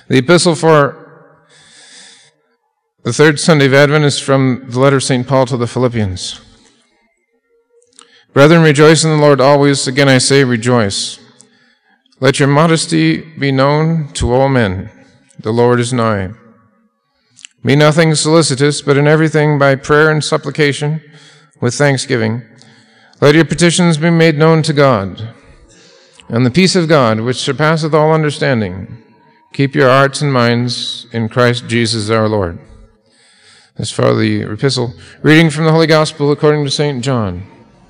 The epistle for the third Sunday of Advent is from the letter of St. Paul to the Philippians. Brethren, rejoice in the Lord always. Again I say, rejoice. Let your modesty be known to all men. The Lord is nigh. Be nothing solicitous, but in everything by prayer and supplication with thanksgiving, let your petitions be made known to God. And the peace of God, which surpasseth all understanding, keep your hearts and minds in Christ Jesus our Lord. As for the epistle, reading from the Holy Gospel according to St. John.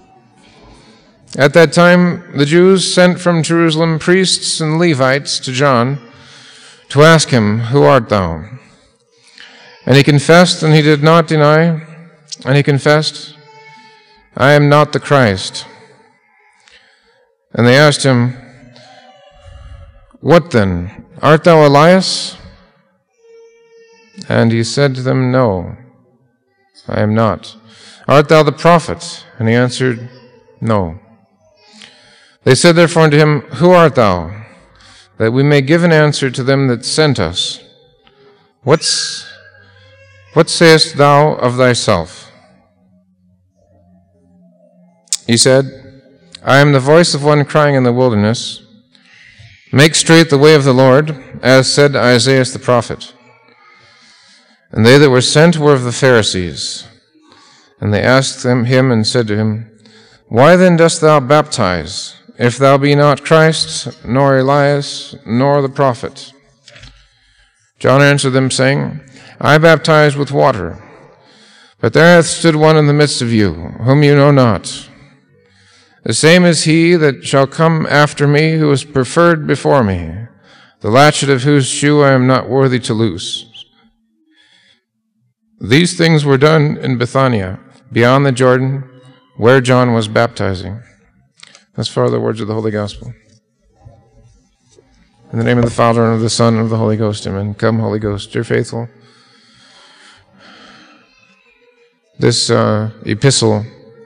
At that time, the Jews sent from Jerusalem priests and Levites to John to ask him, Who art thou? And he confessed, and he did not deny, and he confessed, I am not the Christ. And they asked him, What then? Art thou Elias? And he said to them, No, I am not. Art thou the prophet? And he answered, No. They said therefore unto him, Who art thou? That we may give an answer to them that sent us. What sayest thou of thyself? He said, I am the voice of one crying in the wilderness, Make straight the way of the Lord, as said Isaiah the prophet. And they that were sent were of the Pharisees. And they asked him and said to him, Why then dost thou baptize, if thou be not Christ, nor Elias, nor the prophet? John answered them, saying, I baptize with water, but there hath stood one in the midst of you, whom you know not. The same is he that shall come after me, who is preferred before me, the latchet of whose shoe I am not worthy to loose. These things were done in Bethania, beyond the Jordan, where John was baptizing. Thus far the words of the Holy Gospel. In the name of the Father, and of the Son, and of the Holy Ghost, amen. Come, Holy Ghost, dear faithful. This epistle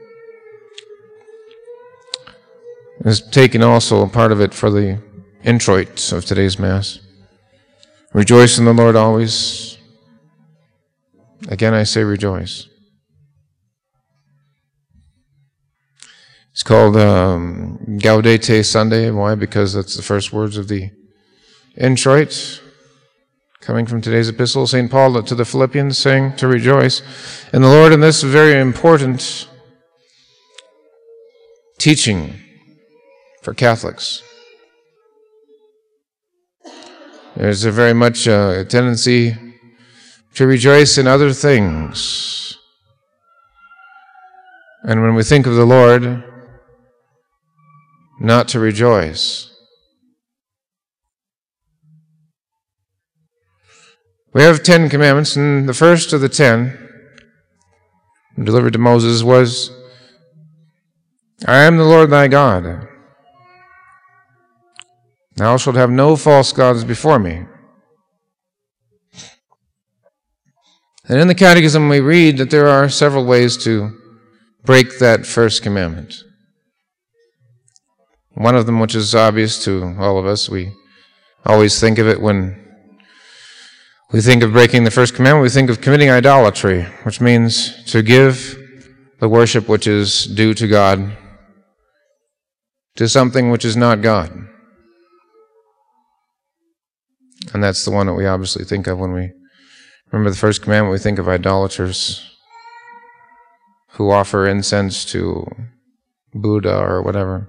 is taken also, a part of it, for the introit of today's Mass. Rejoice in the Lord always. Again I say rejoice. It's called Gaudete Sunday. Why? Because that's the first words of the introit, coming from today's epistle. St. Paul to the Philippians, saying to rejoice in the Lord, in this very important teaching for Catholics. There's a very much a tendency to rejoice in other things. And when we think of the Lord, not to rejoice. We have 10 commandments, and the first of the 10, delivered to Moses, was, I am the Lord thy God. Thou shalt have no false gods before me. And in the Catechism we read that there are several ways to break that first commandment. One of them, which is obvious to all of us, we always think of it when we think of breaking the first commandment, we think of committing idolatry, which means to give the worship which is due to God to something which is not God. And that's the one that we obviously think of when we remember the first commandment. We think of idolaters who offer incense to Buddha or whatever.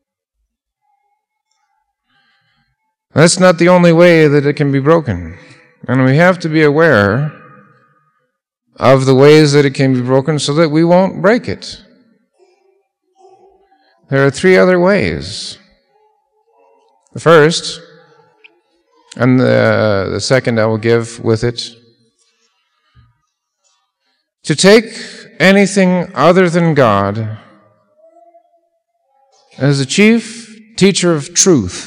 That's not the only way that it can be broken. And we have to be aware of the ways that it can be broken so that we won't break it. There are 3 other ways. The first, and the second I will give with it, to take anything other than God as the chief teacher of truth.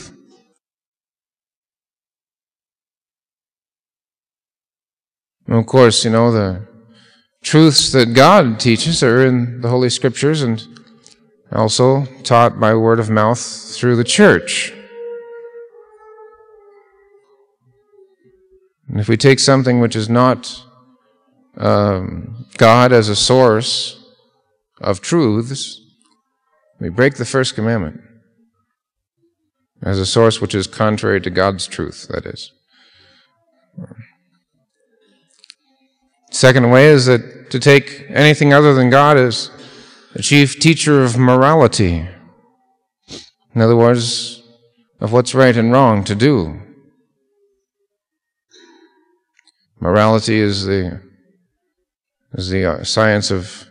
And of course, you know, the truths that God teaches are in the Holy Scriptures and also taught by word of mouth through the church. And if we take something which is not God as a source of truths, we break the first commandment as a source which is contrary to God's truth, that is. Second way is that to take anything other than God as the chief teacher of morality. In other words, of what's right and wrong to do. Morality is the science of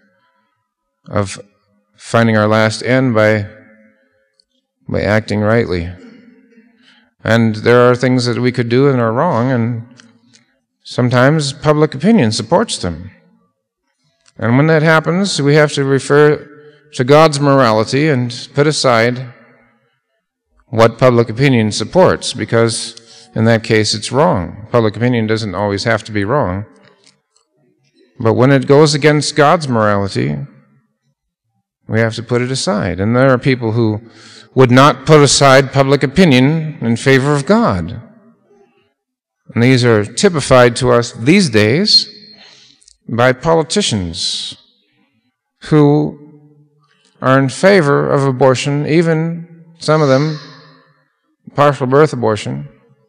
finding our last end by acting rightly. And there are things that we could do and are wrong, and sometimes public opinion supports them. And when that happens, we have to refer to God's morality and put aside what public opinion supports, because in that case it's wrong. Public opinion doesn't always have to be wrong. But when it goes against God's morality, we have to put it aside. And there are people who would not put aside public opinion in favor of God. And these are typified to us these days by politicians who are in favor of abortion, even some of them partial birth abortion,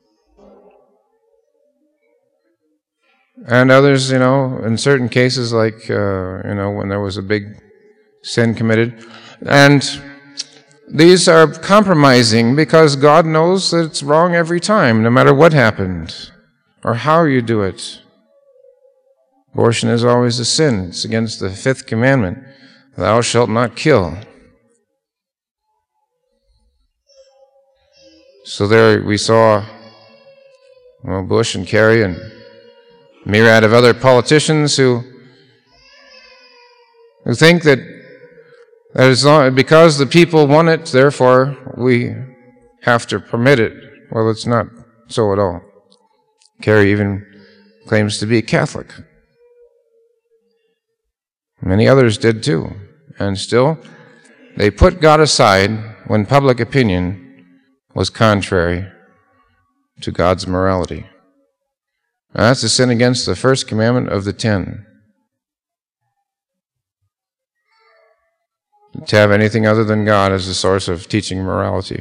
and others, in certain cases, like, when there was a big sin committed. And these are compromising because God knows that it's wrong every time, no matter what happened or how you do it. Abortion is always a sin. It's against the 5th commandment, thou shalt not kill. So there we saw Bush and Kerry and a myriad of other politicians who think that as long, because the people want it, therefore we have to permit it. Well, it's not so at all. Kerry even claims to be Catholic. Many others did too. And still, they put God aside when public opinion was contrary to God's morality. Now, that's a sin against the first commandment of the 10. To have anything other than God as the source of teaching morality.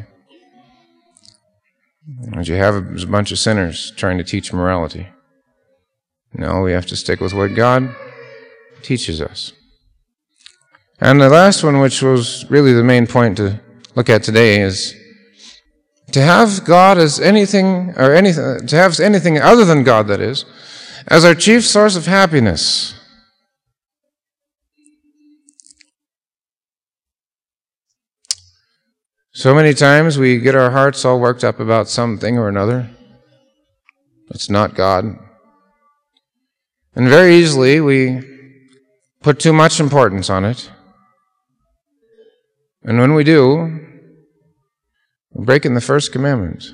And you have a bunch of sinners trying to teach morality. No, we have to stick with what God teaches us. And the last one, which was really the main point to look at today, is to have God as anything other than God, that is, as our chief source of happiness. So many times we get our hearts all worked up about something or another. It's not God. And very easily we put too much importance on it. And when we do, we're breaking the first commandment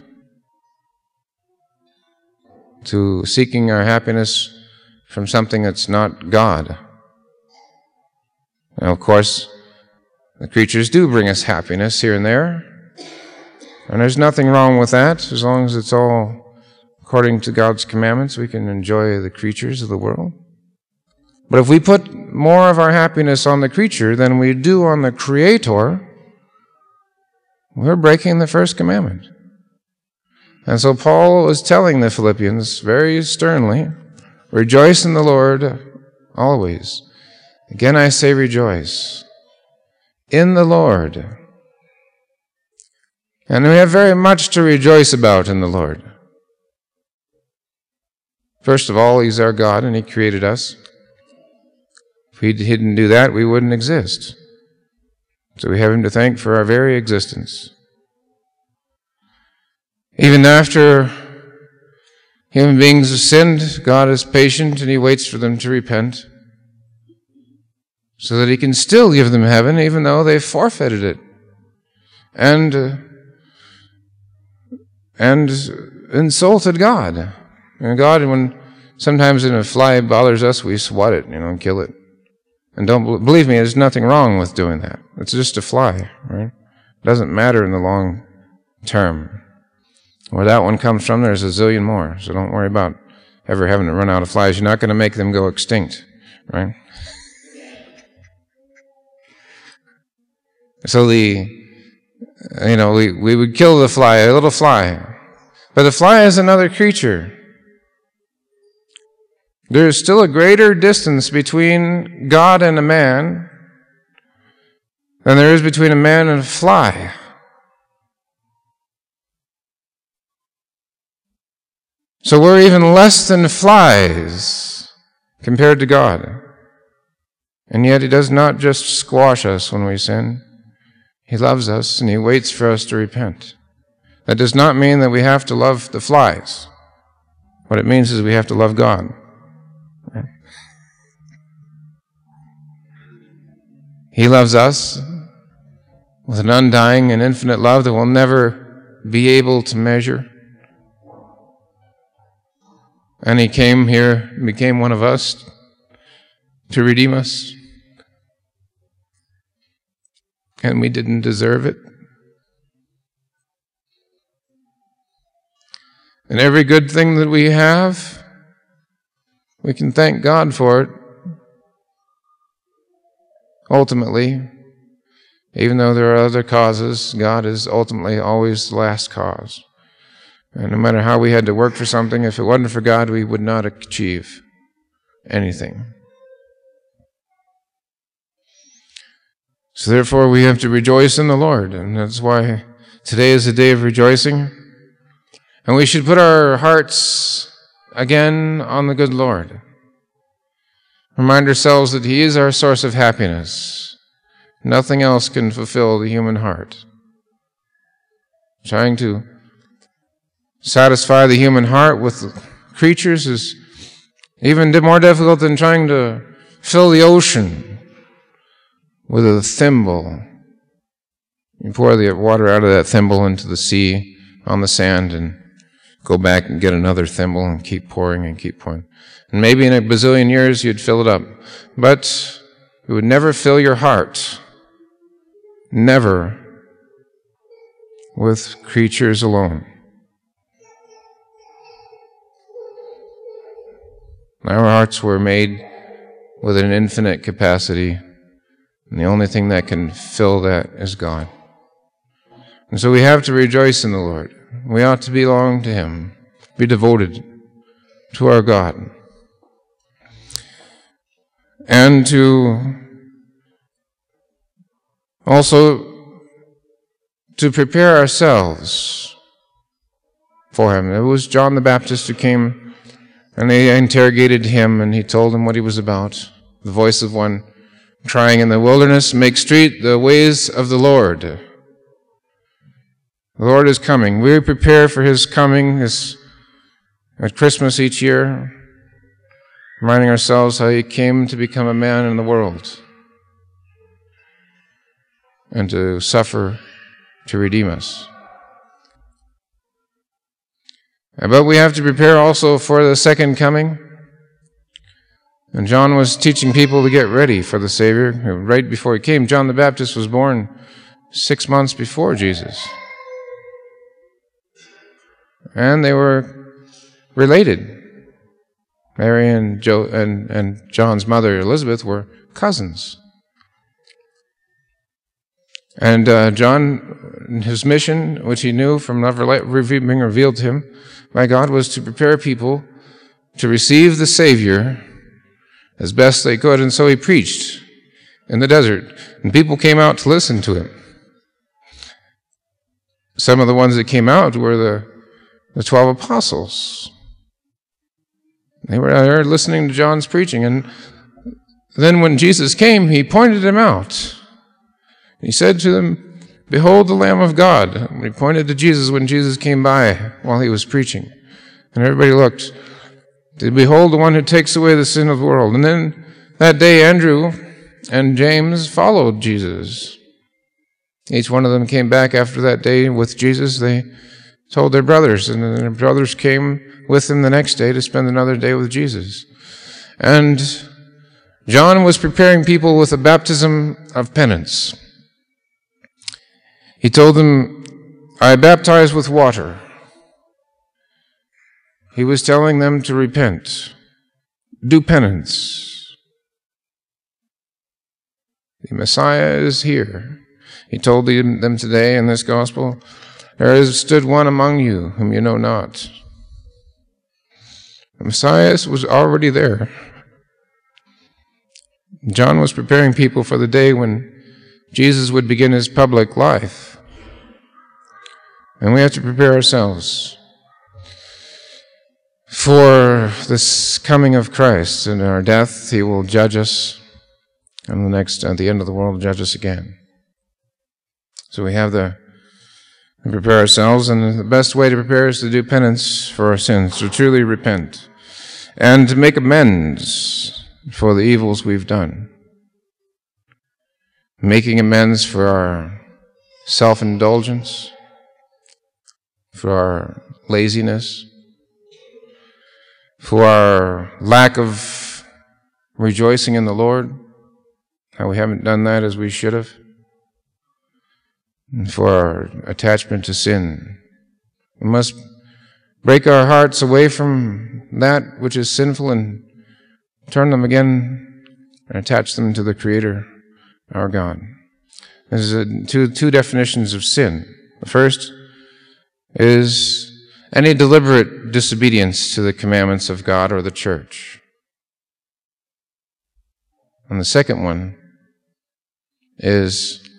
to seeking our happiness from something that's not God. Now, of course, the creatures do bring us happiness here and there, and there's nothing wrong with that. As long as it's all according to God's commandments, we can enjoy the creatures of the world. But if we put more of our happiness on the creature than we do on the Creator, we're breaking the first commandment. And so Paul is telling the Philippians very sternly, rejoice in the Lord always. Again I say rejoice in the Lord. And we have very much to rejoice about in the Lord. First of all, He's our God and He created us. If He didn't do that, we wouldn't exist. So we have Him to thank for our very existence. Even after human beings have sinned, God is patient and He waits for them to repent so that He can still give them heaven even though they've forfeited it and insulted God. And God, when sometimes when a fly bothers us, we swat it, and kill it. And don't believe me, there's nothing wrong with doing that. It's just a fly, right? It doesn't matter in the long term. Where that one comes from, there's a zillion more, so don't worry about ever having to run out of flies. You're not going to make them go extinct, right? So we would kill the fly, a little fly. But the fly is another creature. There is still a greater distance between God and a man than there is between a man and a fly. So we're even less than flies compared to God. And yet He does not just squash us when we sin. He loves us and He waits for us to repent. That does not mean that we have to love the flies. What it means is we have to love God. He loves us with an undying and infinite love that we'll never be able to measure. And He came here and became one of us to redeem us. And we didn't deserve it. And every good thing that we have, we can thank God for it. Ultimately, even though there are other causes, God is ultimately always the last cause. And no matter how we had to work for something, if it wasn't for God, we would not achieve anything. So therefore, we have to rejoice in the Lord. And that's why today is a day of rejoicing. And we should put our hearts again on the good Lord. Remind ourselves that He is our source of happiness. Nothing else can fulfill the human heart. Trying to satisfy the human heart with creatures is even more difficult than trying to fill the ocean with a thimble. You pour the water out of that thimble into the sea on the sand and go back and get another thimble and keep pouring and keep pouring. And maybe in a bazillion years you'd fill it up. But it would never fill your heart. Never with creatures alone. Our hearts were made with an infinite capacity, and the only thing that can fill that is God. And so we have to rejoice in the Lord. We ought to belong to Him, be devoted to our God, and to also to prepare ourselves for Him. It was John the Baptist who came, and they interrogated him, and he told them what he was about. The voice of one crying in the wilderness, "Make straight the ways of the Lord." The Lord is coming. We prepare for His coming at Christmas each year, reminding ourselves how He came to become a man in the world and to suffer to redeem us. But we have to prepare also for the second coming. And John was teaching people to get ready for the Savior. Right before He came, John the Baptist was born 6 months before Jesus. And they were related. Mary and John's mother, Elizabeth, were cousins. And John, his mission, which he knew from love being revealed to him by God, was to prepare people to receive the Savior as best they could. And so he preached in the desert, and people came out to listen to him. Some of the ones that came out were the 12 apostles. They were there listening to John's preaching. And then when Jesus came, He pointed them out. He said to them, "Behold the Lamb of God." And He pointed to Jesus when Jesus came by while He was preaching. And everybody looked. "Behold the one who takes away the sin of the world." And then that day Andrew and James followed Jesus. Each one of them came back after that day with Jesus. They told their brothers, and then their brothers came with them the next day to spend another day with Jesus. And John was preparing people with a baptism of penance. He told them, "I baptize with water, He was telling them to repent, do penance. The Messiah is here. He told them today in this gospel, there has stood one among you whom you know not. The Messiah was already there. John was preparing people for the day when Jesus would begin his public life. And we have to prepare ourselves for this coming of Christ. In our death, he will judge us, and at the end of the world, judge us again. So we have to prepare ourselves, and the best way to prepare is to do penance for our sins, to truly repent, and to make amends for the evils we've done. Making amends for our self-indulgence, for our laziness, for our lack of rejoicing in the Lord, how we haven't done that as we should have, and for our attachment to sin. We must break our hearts away from that which is sinful and turn them again and attach them to the Creator, our God. There's two definitions of sin. The first is any deliberate disobedience to the commandments of God or the church. And the second one is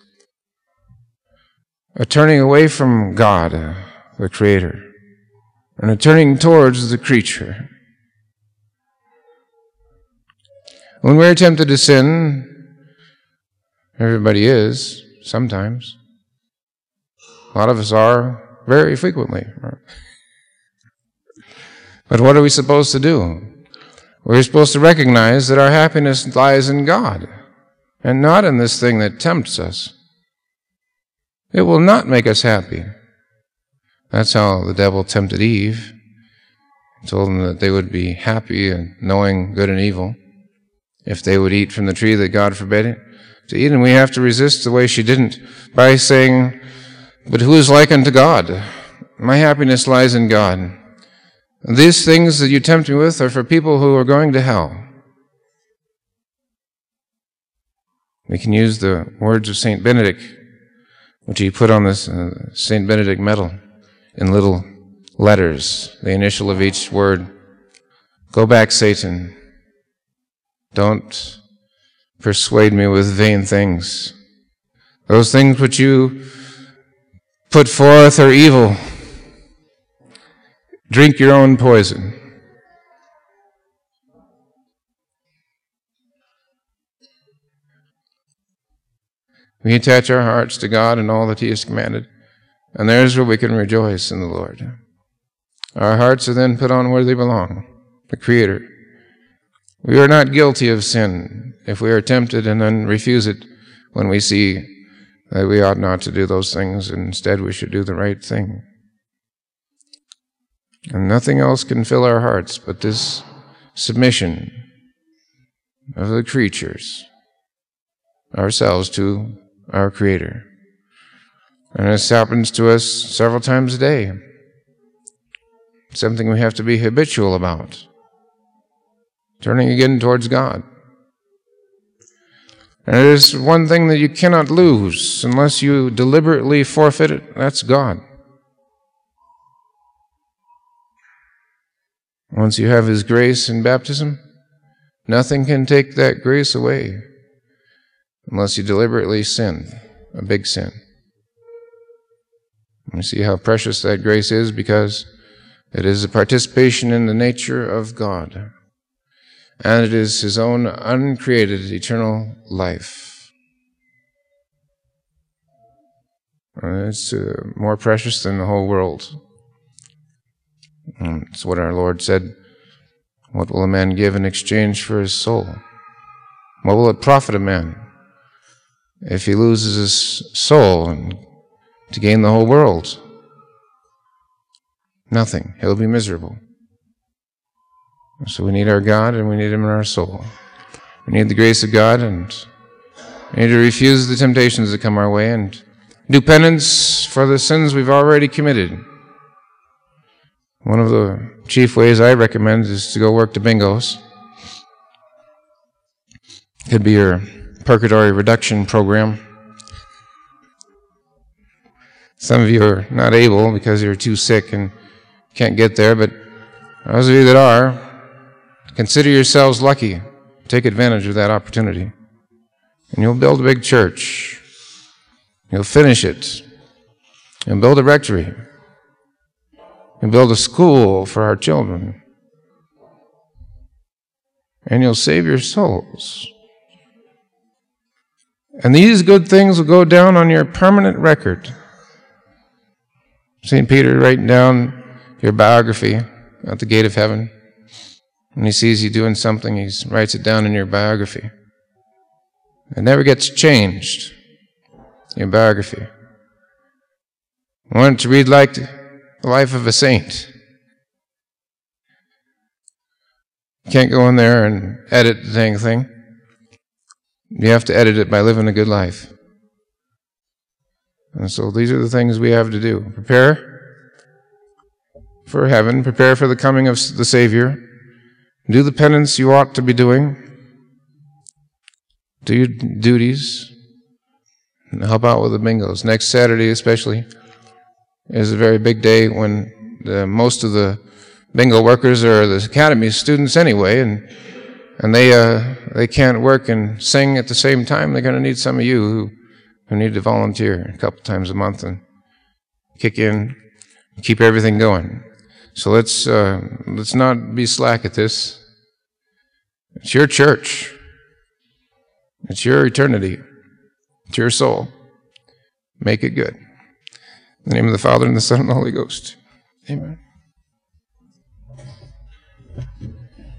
a turning away from God, the Creator, and a turning towards the creature. When we're tempted to sin, everybody is, sometimes. A lot of us are very frequently. But what are we supposed to do? We're supposed to recognize that our happiness lies in God and not in this thing that tempts us. It will not make us happy. That's how the devil tempted Eve. He told them that they would be happy in knowing good and evil if they would eat from the tree that God forbade to eat. And we have to resist the way she didn't by saying, but who is like unto God? My happiness lies in God. These things that you tempt me with are for people who are going to hell. We can use the words of St. Benedict, which he put on this St. Benedict medal in little letters, the initial of each word. Go back, Satan. Don't persuade me with vain things. Those things which you put forth are evil. Drink your own poison. We attach our hearts to God and all that He has commanded, and there's where we can rejoice in the Lord. Our hearts are then put on where they belong, the Creator. We are not guilty of sin if we are tempted and then refuse it when we see that we ought not to do those things, and instead we should do the right thing. And nothing else can fill our hearts but this submission of the creatures, ourselves, to our Creator. And this happens to us several times a day. It's something we have to be habitual about. Turning again towards God. And it is one thing that you cannot lose unless you deliberately forfeit it. That's God. Once you have His grace in baptism, nothing can take that grace away unless you deliberately sin, a big sin. We see how precious that grace is because it is a participation in the nature of God, and it is His own uncreated eternal life. It's more precious than the whole world. It's what our Lord said, what will a man give in exchange for his soul? What will it profit a man if he loses his soul and to gain the whole world? Nothing. He'll be miserable. So we need our God, and we need Him in our soul. We need the grace of God, and we need to refuse the temptations that come our way and do penance for the sins we've already committed. One of the chief ways I recommend is to go work the bingos. Could be your purgatory reduction program. Some of you are not able because you're too sick and can't get there, but those of you that are, consider yourselves lucky. Take advantage of that opportunity. And you'll build a big church. You'll finish it. You'll build a rectory. You'll build a school for our children. And you'll save your souls. And these good things will go down on your permanent record. St. Peter writing down your biography at the gate of heaven. When he sees you doing something, he writes it down in your biography. It never gets changed, your biography. I want it to read like the life of a saint. You can't go in there and edit the dang thing. You have to edit it by living a good life. And so these are the things we have to do. Prepare for heaven. Prepare for the coming of the Savior. Do the penance you ought to be doing. Do your duties. And help out with the bingos. Next Saturday especially is a very big day when most of the bingo workers are the academy students anyway, and they can't work and sing at the same time. They're going to need some of you who need to volunteer a couple times a month and kick in, keep everything going. So let's not be slack at this. It's your church. It's your eternity. It's your soul. Make it good. In the name of the Father, and the Son, and the Holy Ghost. Amen.